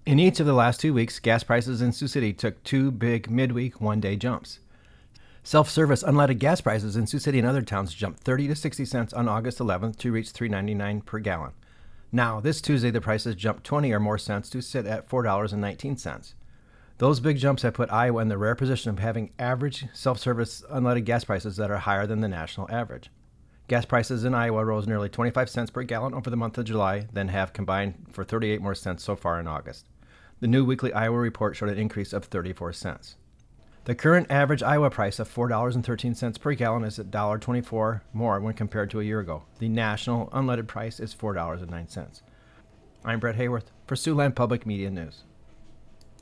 In each of the last 2 weeks, gas prices in Sioux City took two big midweek one-day jumps. Self-service unleaded gas prices in Sioux City and other towns jumped 30 to 60 cents on August 11th to reach $3.99 per gallon. Now, this Tuesday, the prices jumped 20 or more cents to sit at $4.19. Those big jumps have put Iowa in the rare position of having average self-service unleaded gas prices that are higher than the national average. Gas prices in Iowa rose nearly 25 cents per gallon over the month of July, then have combined for 38 more cents so far in August. The new weekly Iowa report showed an increase of 34 cents. The current average Iowa price of $4.13 per gallon is $1.24 more when compared to a year ago. The national unleaded price is $4.09. I'm Brett Hayworth for Siouxland Public Media News.